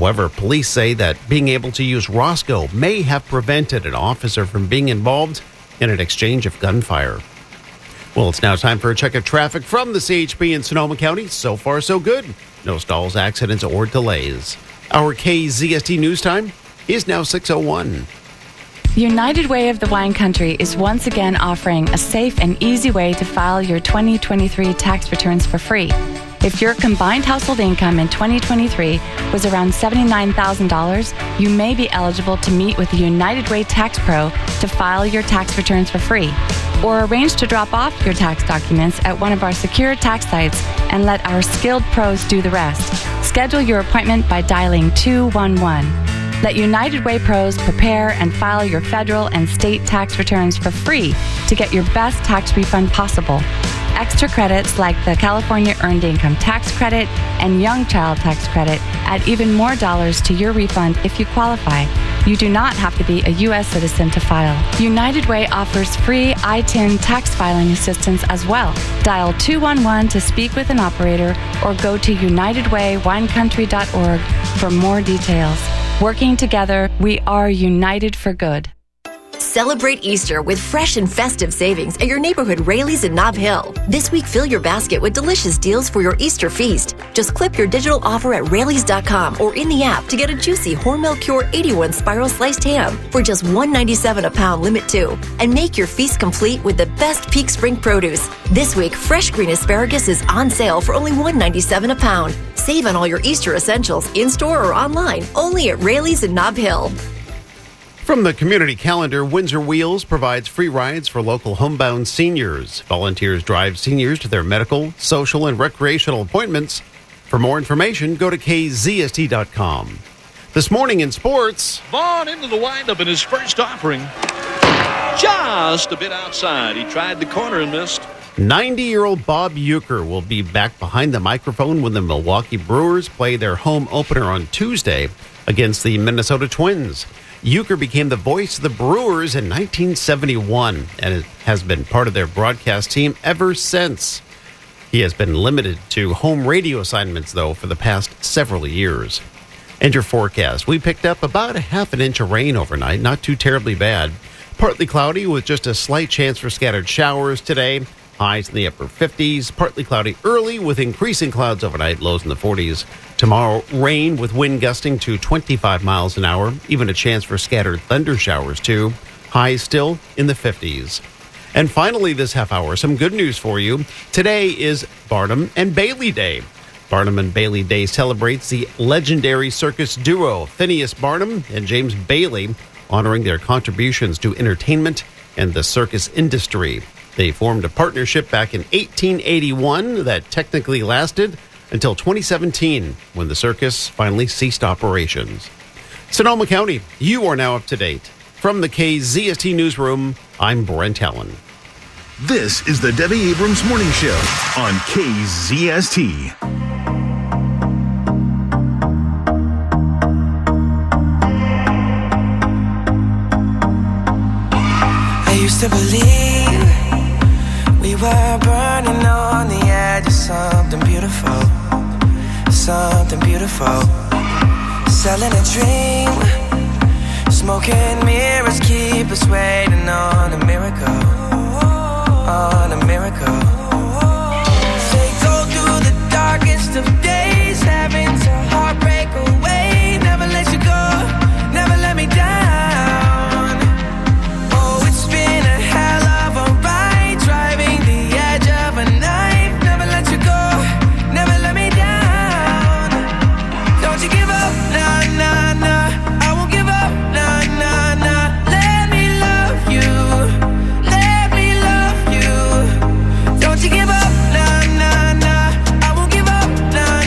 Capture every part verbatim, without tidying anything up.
However, police say that being able to use Roscoe may have prevented an officer from being involved in an exchange of gunfire. Well, it's now time for a check of traffic from the C H P in Sonoma County. So far, so good. No stalls, accidents, or delays. Our K Z S T news time is now six oh one. United Way of the Wine Country is once again offering a safe and easy way to file your twenty twenty-three tax returns for free. If your combined household income in twenty twenty-three was around seventy-nine thousand dollars, you may be eligible to meet with the United Way Tax Pro to file your tax returns for free, or arrange to drop off your tax documents at one of our secure tax sites and let our skilled pros do the rest. Schedule your appointment by dialing two one one. Let United Way pros prepare and file your federal and state tax returns for free to get your best tax refund possible. Extra credits like the California Earned Income Tax Credit and Young Child Tax Credit add even more dollars to your refund if you qualify. You do not have to be a U S citizen to file. United Way offers free I T I N tax filing assistance as well. Dial two one one to speak with an operator or go to united way wine country dot org for more details. Working together, we are united for good. Celebrate Easter with fresh and festive savings at your neighborhood Raley's in Nob Hill. This week, fill your basket with delicious deals for your Easter feast. Just clip your digital offer at Raley's dot com or in the app to get a juicy Hormel Cure eighty-one spiral sliced ham for just one dollar and ninety-seven cents a pound, limit two. And make your feast complete with the best peak spring produce. This week, fresh green asparagus is on sale for only one dollar and ninety-seven cents a pound. Save on all your Easter essentials in-store or online, only at Raley's in Nob Hill. From the community calendar, Windsor Wheels provides free rides for local homebound seniors. Volunteers drive seniors to their medical, social, and recreational appointments. For more information, go to K Z S T dot com. This morning in sports, Vaughn into the windup in his first offering. Just a bit outside. He tried the corner and missed. ninety-year-old Bob Uecker will be back behind the microphone when the Milwaukee Brewers play their home opener on Tuesday against the Minnesota Twins. Uecker became the voice of the Brewers in nineteen seventy-one and has been part of their broadcast team ever since. He has been limited to home radio assignments, though, for the past several years. And your forecast. We picked up about a half an inch of rain overnight, not too terribly bad. Partly cloudy with just a slight chance for scattered showers today. Highs in the upper fifties. Partly cloudy early with increasing clouds overnight. Lows in the forties. Tomorrow, rain with wind gusting to twenty-five miles an hour. Even a chance for scattered thunder showers, too. Highs still in the fifties. And finally, this half hour, some good news for you. Today is Barnum and Bailey Day. Barnum and Bailey Day celebrates the legendary circus duo, Phineas Barnum and James Bailey, honoring their contributions to entertainment and the circus industry. They formed a partnership back in eighteen eighty-one that technically lasted until twenty seventeen, when the circus finally ceased operations. Sonoma County, you are now up to date. From the K Z S T Newsroom, I'm Brent Allen. This is the Debbie Abrams Morning Show on K Z S T. I used to believe we were burning on the edge of something beautiful, something beautiful. Selling a dream, smoking mirrors keep us waiting on a miracle, on a miracle. Say go through the darkest of days, having to heartbreak away. Never let you go, never let me down. Oh, it's been a hell of a ride, driving the edge of a knife. Never let you go, never let me down. Don't you give up, nah, nah, nah. I won't give up, nah, nah, nah. Let me love you, let me love you. Don't you give up, nah, nah, nah. I won't give up, nah,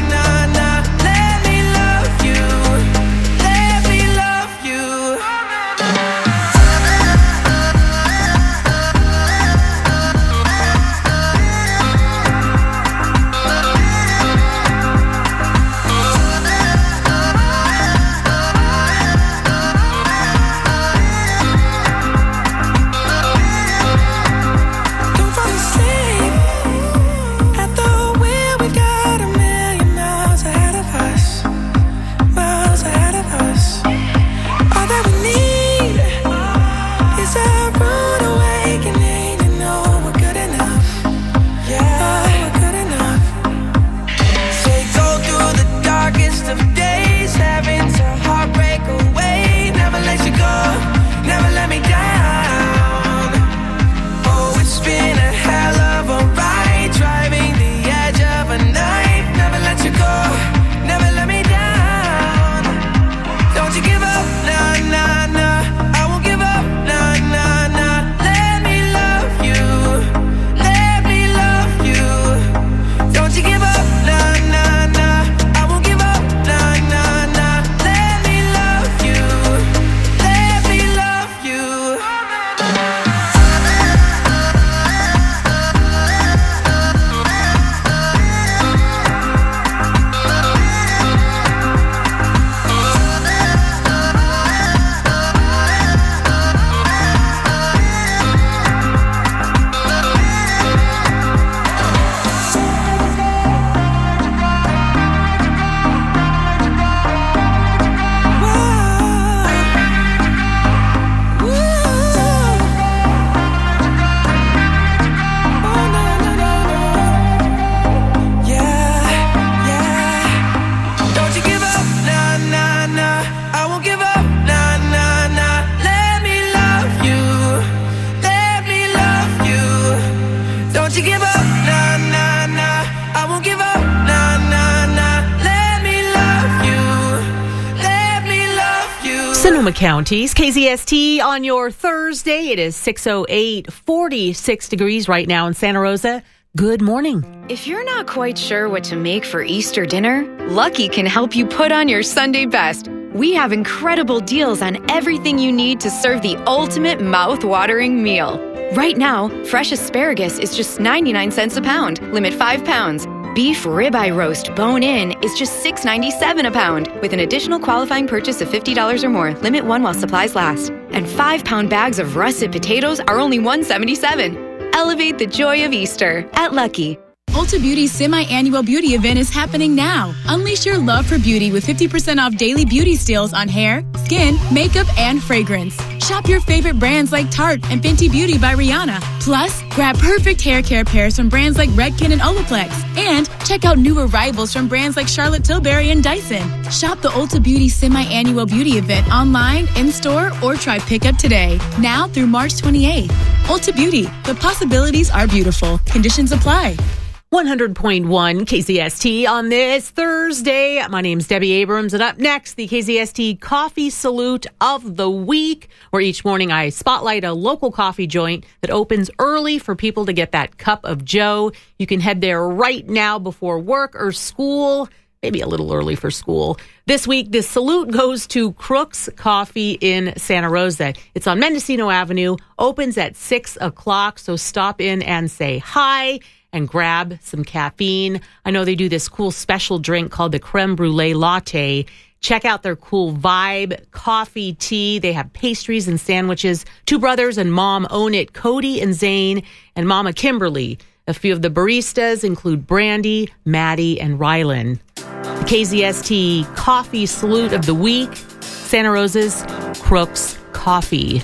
Sonoma County's K Z S T on your Thursday. It is six oh eight, forty-six degrees right now in Santa Rosa. Good morning. If you're not quite sure what to make for Easter dinner, Lucky can help you put on your Sunday best. We have incredible deals on everything you need to serve the ultimate mouth-watering meal. Right now, fresh asparagus is just ninety-nine cents a pound, limit five pounds. Beef ribeye roast bone-in is just six ninety-seven a pound, with an additional qualifying purchase of fifty dollars or more. Limit one while supplies last. And five-pound bags of russet potatoes are only one seventy-seven. Elevate the joy of Easter at Lucky. Ulta Beauty's semi-annual beauty event is happening now. Unleash your love for beauty with fifty percent off daily beauty steals on hair, skin, makeup, and fragrance. Shop your favorite brands like Tarte and Fenty Beauty by Rihanna. Plus, grab perfect hair care pairs from brands like Redken and Olaplex. And check out new arrivals from brands like Charlotte Tilbury and Dyson. Shop the Ulta Beauty semi-annual beauty event online, in-store, or try pickup today. Now through March twenty-eighth. Ulta Beauty. The possibilities are beautiful. Conditions apply. one hundred point one K Z S T on this Thursday. My name's Debbie Abrams, and up next, the K Z S T Coffee Salute of the Week, where each morning I spotlight a local coffee joint that opens early for people to get that cup of joe. You can head there right now before work or school, maybe a little early for school. This week, the salute goes to Crooks Coffee in Santa Rosa. It's on Mendocino Avenue, opens at six o'clock, so stop in and say hi and grab some caffeine. I know they do this cool special drink called the Creme Brulee Latte. Check out their cool Vibe coffee tea. They have pastries and sandwiches. Two brothers and mom own it, Cody and Zane, and Mama Kimberly. A few of the baristas include Brandy, Maddie, and Rylan. The K Z S T Coffee Salute of the Week, Santa Rosa's Crooks Coffee.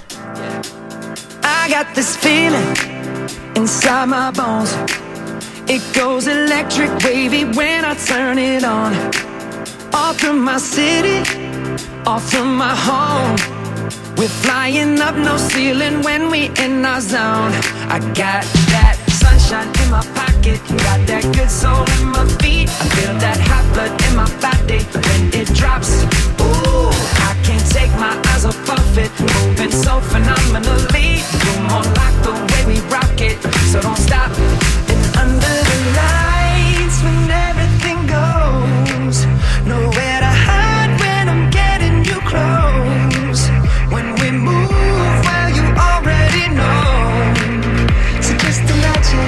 I got this feeling inside my bones. It goes electric wavy when I turn it on. Off from my city, off from my home. We're flying up no ceiling when we in our zone. I got that sunshine in my pocket, got that good soul in my feet. I feel that hot blood in my body when it drops. Ooh, I can't take my eyes off of it, moving so phenomenally. You're more like the way we rock it, so don't stop. And under the lights when everything goes, nowhere to hide when I'm getting you close. When we move, well, you already know. So just imagine.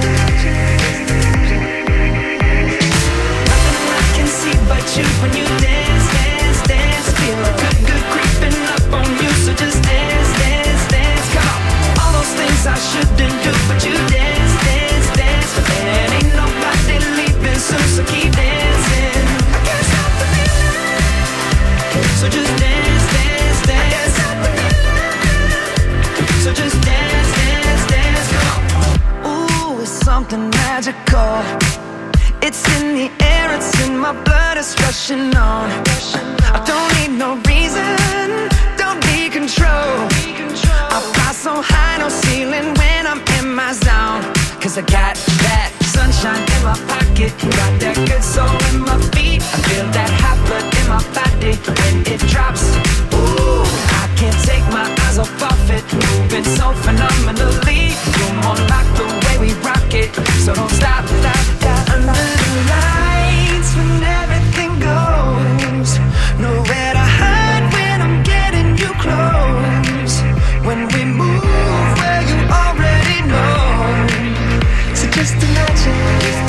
Nothing I can see but you when you dance, dance, dance. Feel good, good creeping up on you. So just dance, dance, dance. Come on. All those things I shouldn't do, but you dance, dance, dance. And ain't nobody leaving soon, so keep dancing. I can't stop the feeling. So just dance, dance, dance. So just dance, dance, dance. Come on. Ooh, it's something magical. It's in the air, it's in my blood, it's rushing on. I don't need no reason, don't need control. I fly so high, no ceiling when I'm in my zone. Cause I got that sunshine in my pocket, got that good soul in my feet. I feel that hot blood in my body when it drops. Ooh, I can't take my eyes off of it, moving so phenomenally. You're more like the way we rock it, so don't stop, stop, stop. Under the lights when everything goes, nowhere to hide when I'm getting you close. When we move, well, you already know. So just imagine.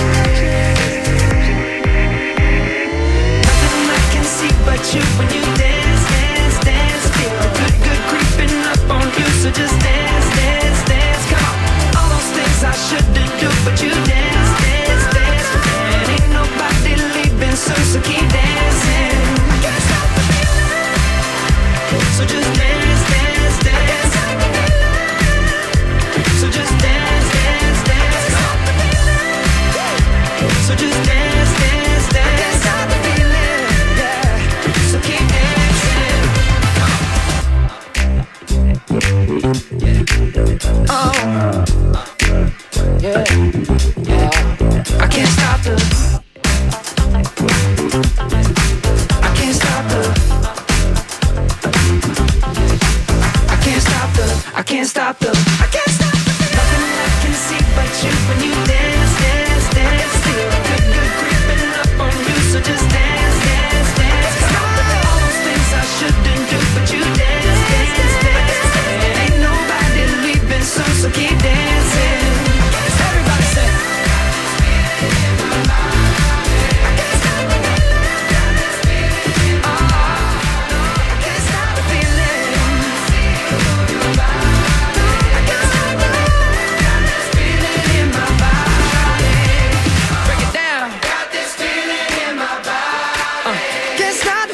Nothing I can see but you when you dance, dance, dance. Feel good, good creeping up on you. So just dance, dance, dance. Come on. All those things I shouldn't do, but you dance, dance, dance. And ain't nobody leaving soon, so keep dancing. I can't stop the feeling. So just dance, dance, dance. So just dance, dance, dance. So just dance, dance, dance. I can't stop the feeling. Yeah. So keep dancing.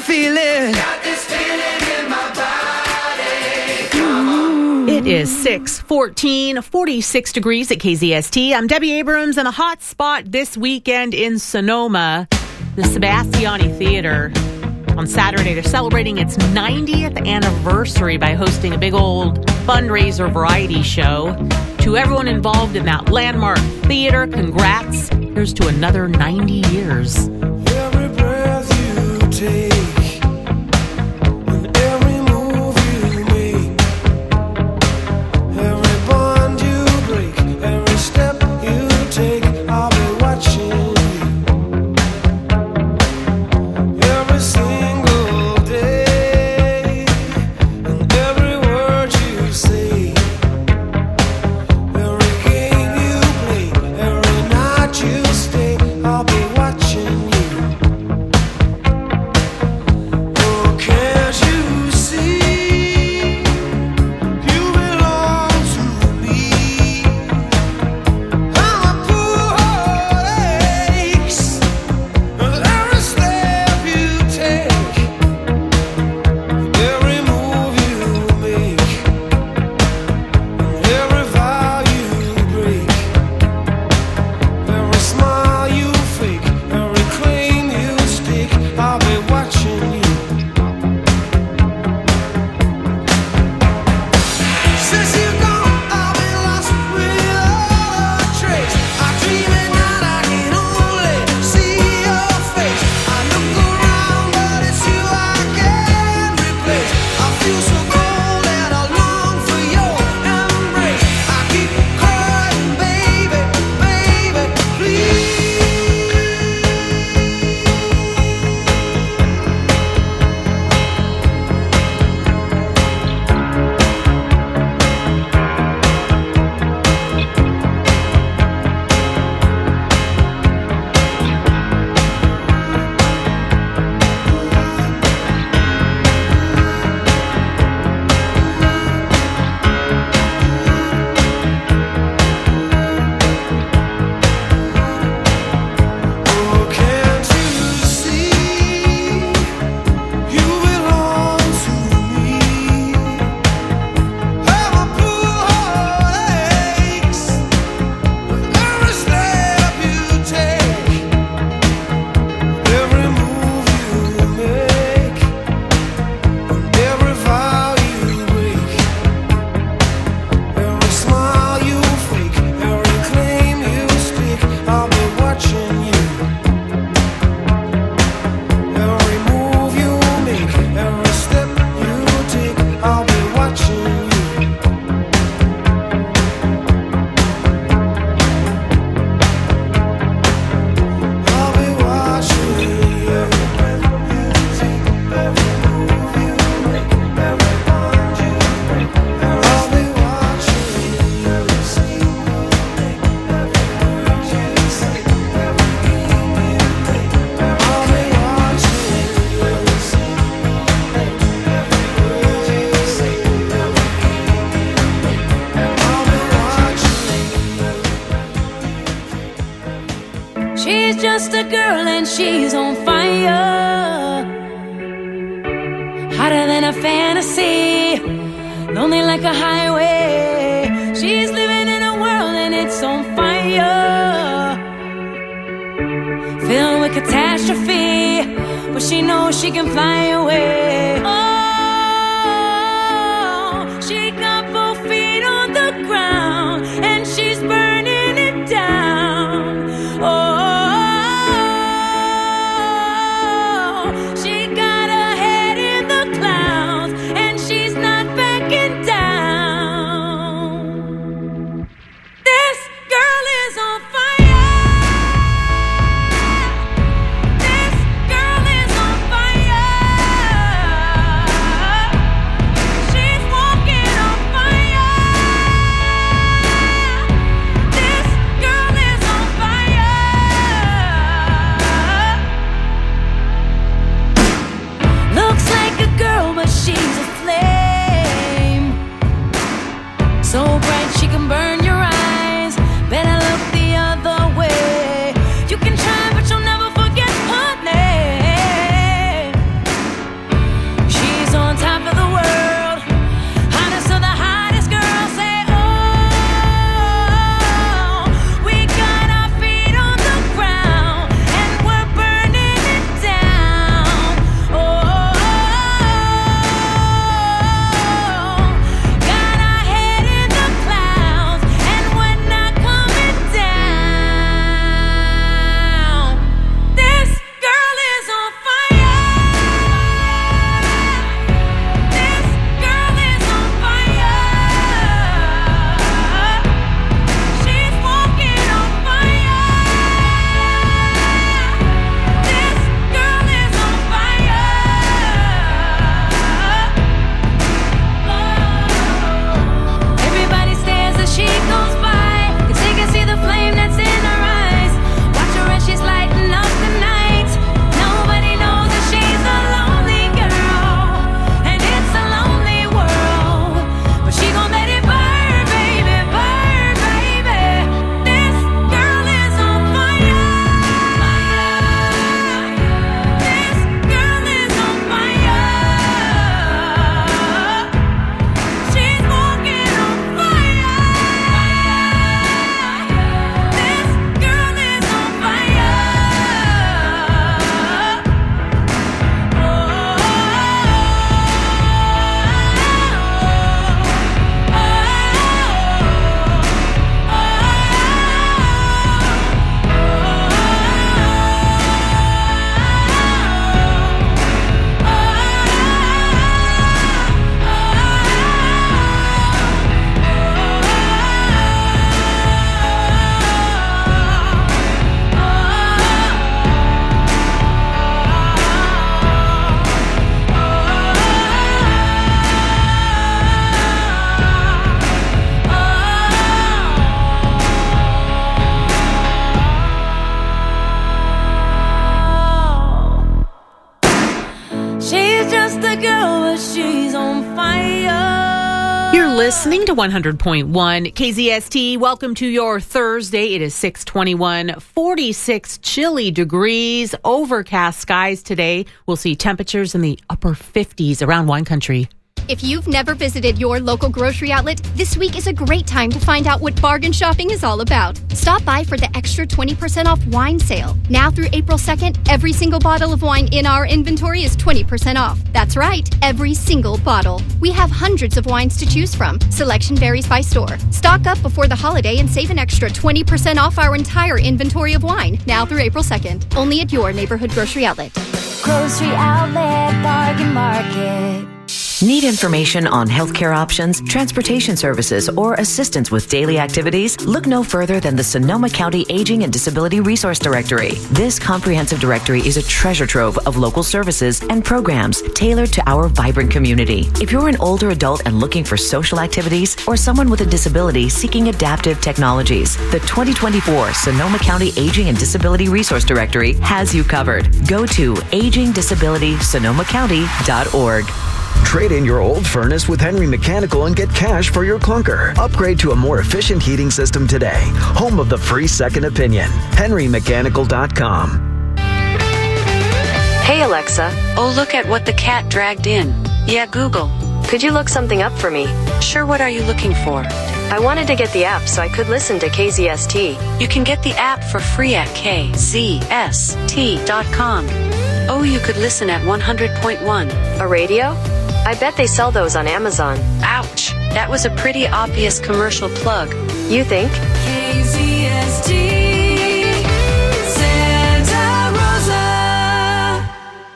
feeling. Got this feeling in my body. It is six fourteen, forty-six degrees at K Z S T. I'm Debbie Abrams, and a hot spot this weekend in Sonoma, the Sebastiani Theater. On Saturday, they're celebrating its ninetieth anniversary by hosting a big old fundraiser variety show. To everyone involved in that landmark theater, congrats. Here's to another ninety years. Every breath you take, and every move you make, every bond you break, every step you take, I'll be watching you. Every single day, and every word you say, every game you play, every night you stay, I'll be watching you. Oh, can't you see? You belong to me. I'm a poor heart aches with every step you take, every move you make, every vow you break, every smile you fake, every claim you stake, I'll be watching you. Since you've gone, I've been lost without a trace. I dream at night, I can only see your face. I look around, but it's you I can't replace. I feel so cold and I long for your embrace. I keep crying, baby, baby, please. Oh, can't you see? You belong to me. I'm a poor heart aches with every step you take, every move you make, and every vow you break, every smile you fake, every claim you stake, I'll be watching you. Every move you make, every step you take, I'll be watching you. I'll be watching you. Every breath you take, every move you make, every bond you break, I'll be watching you. Every single day, every word you say, every game you play, I'll be watching you. Every single day, every word you say, every game you play, I'll be watching you. She's just a girl and she's on fire, hotter than a fantasy, lonely like a highway. She's living in a world and it's on fire, filled with catastrophe, but she knows she can fly away. Oh, she got both feet on the ground and she's burning it down. Oh, she got her head in the clouds and she's not backing down. This girl is on fire. This girl is on fire. She's just a girl, but she's on fire. You're listening to one hundred point one K Z S T. Welcome to your Thursday. It is six twenty-one, forty-six chilly degrees, overcast skies today. We'll see temperatures in the upper fifties around wine country. If you've never visited your local grocery outlet, this week is a great time to find out what bargain shopping is all about. Stop by for the extra twenty percent off wine sale. Now through April second, every single bottle of wine in our inventory is twenty percent off. That's right, every single bottle. We have hundreds of wines to choose from. Selection varies by store. Stock up before the holiday and save an extra twenty percent off our entire inventory of wine. Now through April second, only at your neighborhood grocery outlet. Grocery Outlet Bargain Market. Need information on healthcare options, transportation services, or assistance with daily activities? Look no further than the Sonoma County Aging and Disability Resource Directory. This comprehensive directory is a treasure trove of local services and programs tailored to our vibrant community. If you're an older adult and looking for social activities, or someone with a disability seeking adaptive technologies, the twenty twenty-four Sonoma County Aging and Disability Resource Directory has you covered. Go to aging disability sonoma county dot org. Trade in your old furnace with Henry Mechanical and get cash for your clunker. Upgrade to a more efficient heating system today. Home of the free second opinion. henry mechanical dot com. Hey Alexa. Oh, look at what the cat dragged in. Yeah, Google. Could you look something up for me? Sure, what are you looking for? I wanted to get the app so I could listen to K Z S T. You can get the app for free at K Z S T dot com. Oh, you could listen at one hundred point one. A radio? I bet they sell those on Amazon. Ouch. That was a pretty obvious commercial plug. You think? K Z S T, Santa Rosa.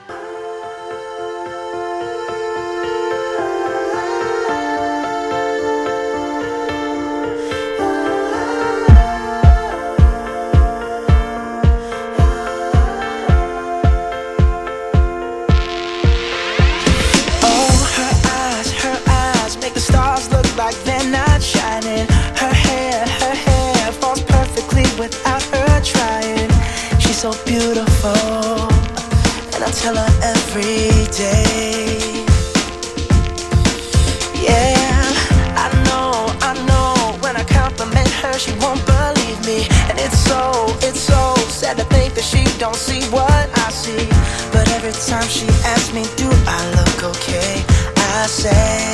So beautiful, and I tell her every day. Yeah, I know, I know. When I compliment her, she won't believe me, and it's so, it's so sad to think that she don't see what I see. But every time she asks me, do I look okay? I say,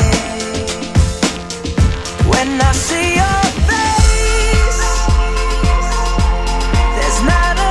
when I see your face, there's not a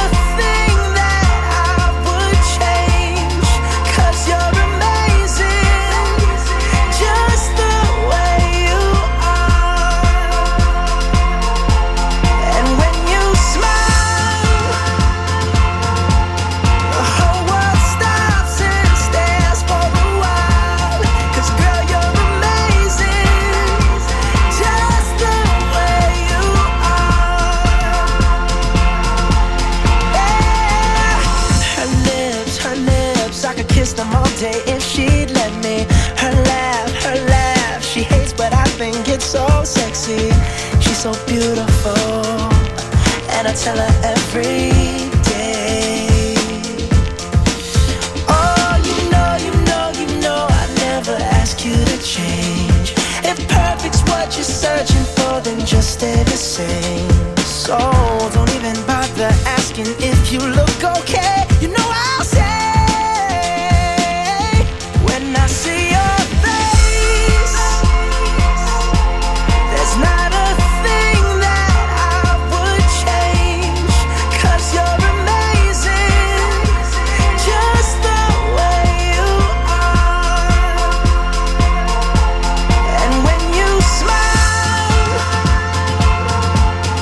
them all day if she'd let me. Her laugh, her laugh, she hates but I think it's so sexy. She's so beautiful, and I tell her every day. Oh, you know, you know, you know I never ask you to change. If perfect's what you're searching for, then just stay the same. So don't even bother asking if you look okay. You know I'll say, I see your face, there's not a thing that I would change, 'cause you're amazing, just the way you are. And when you smile,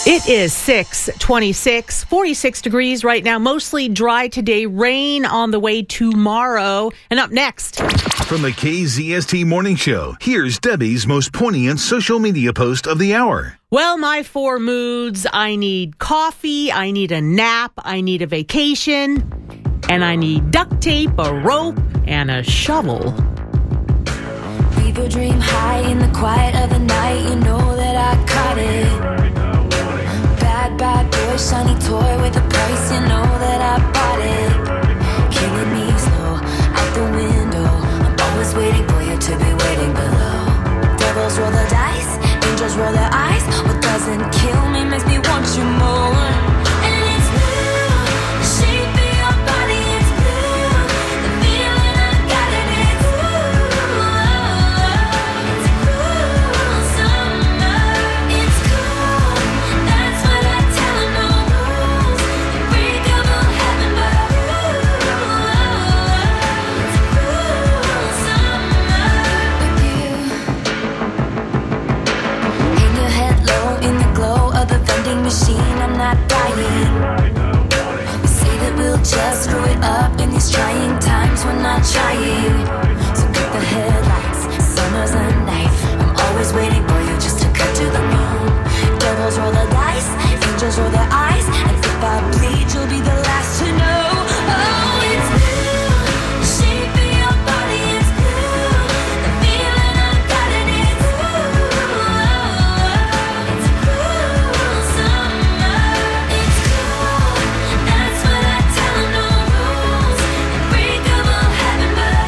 It is six twenty-six, forty-six degrees right now. Mostly dry today. Rain on the way tomorrow. And up next, from the K Z S T Morning Show, here's Debbie's most poignant social media post of the hour. Well, my four moods. I need coffee. I need a nap. I need a vacation. And I need duct tape, a rope, and a shovel. Leave your dream high in the quiet of the night. You know that I caught it. Bad, bad boy, shiny toy with a price. You know that I bought it. Killing me slow, out the window. I'm always waiting for you to be waiting below. Devils roll the dice, angels roll their eyes. What doesn't kill me makes me want you more. And it's blue, the shape of your body is blue. The feeling I got it is blue. It's cool summer, it's cool. That's what I tell them, no rules. Unbreakable heaven, but it's cool summer with you. Hang your head low in the glow of the vending machine. I'm not dying. We say that we'll just screw it up in these trying times. We're not trying. So cut the headlights. Summer's a knife. I'm always waiting for you just to cut to the moon. Devils roll the dice. Angels roll their eyes. And if I bleed, you'll be the last to know. Oh, it's blue. The shape of your body is blue. The feeling I got it is blue. It's cool summer. It's cool. That's what I tell them, no rules. Unbreakable heaven, but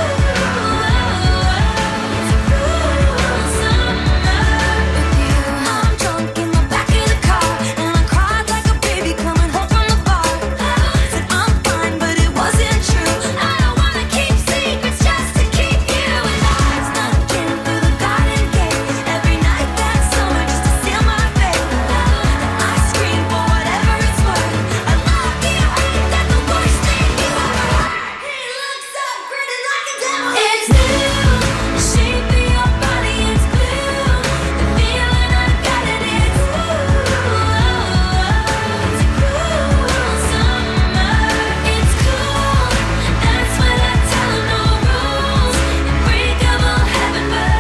it's cool summer with you. I'm drunk in the back of the car, and I cried like a baby coming home from the bar. Said I'm fine, but it wasn't true. I don't wanna keep secrets just to keep you alive. Snuck in through the garden gate every night that summer just to seal my fate. I scream for whatever it's worth. I love you, ain't that the worst thing you ever heard? He looks so pretty like a devil. It's blue, the shape of your body is blue. The feeling I got it is blue. It's cool summer, it's cool. That's what I tell them, no rules. Unbreakable heaven, but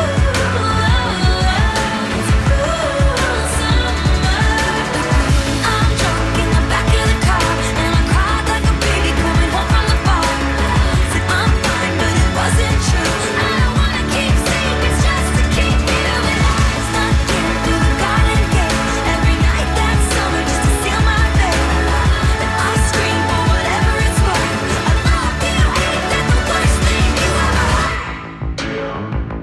it's cool summer. I'm drunk in the back of the car, and I cried like a baby coming home from the bar. Said I'm fine, but it wasn't true. I don't wanna keep secrets just to keep you alive. Snuck in through the garden gate every night that summer just to seal my fate. I scream for whatever it's worth. I love you, ain't that the worst thing you ever heard?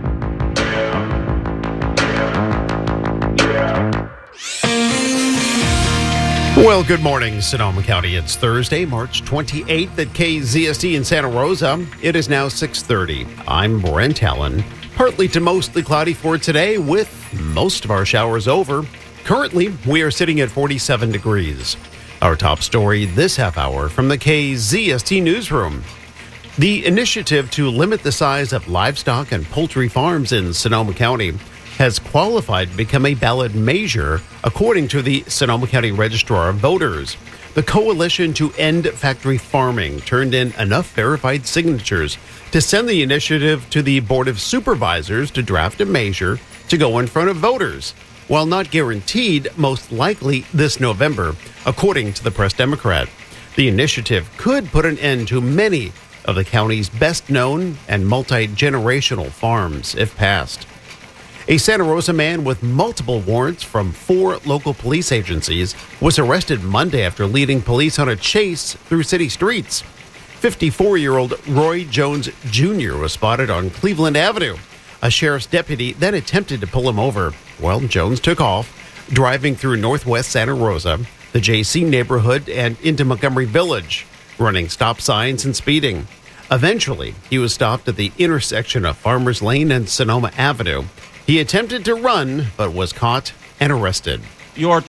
Well, good morning, Sonoma County. It's Thursday, March twenty-eighth at K Z S T in Santa Rosa. It is now six thirty. I'm Brent Allen. Partly to mostly cloudy for today with most of our showers over. Currently, we are sitting at forty-seven degrees. Our top story this half hour from the K Z S T newsroom. The initiative to limit the size of livestock and poultry farms in Sonoma County has qualified to become a ballot measure, according to the Sonoma County Registrar of Voters. The Coalition to End Factory Farming turned in enough verified signatures to send the initiative to the Board of Supervisors to draft a measure to go in front of voters. While not guaranteed, most likely this November, according to the Press Democrat. The initiative could put an end to many of the county's best-known and multi-generational farms, if passed. A Santa Rosa man with multiple warrants from four local police agencies was arrested Monday after leading police on a chase through city streets. fifty-four-year-old Roy Jones Junior was spotted on Cleveland Avenue. A sheriff's deputy then attempted to pull him over. Well, Jones took off, driving through northwest Santa Rosa, the J C neighborhood, and into Montgomery Village, running stop signs and speeding. Eventually, he was stopped at the intersection of Farmers Lane and Sonoma Avenue. He attempted to run, but was caught and arrested. Your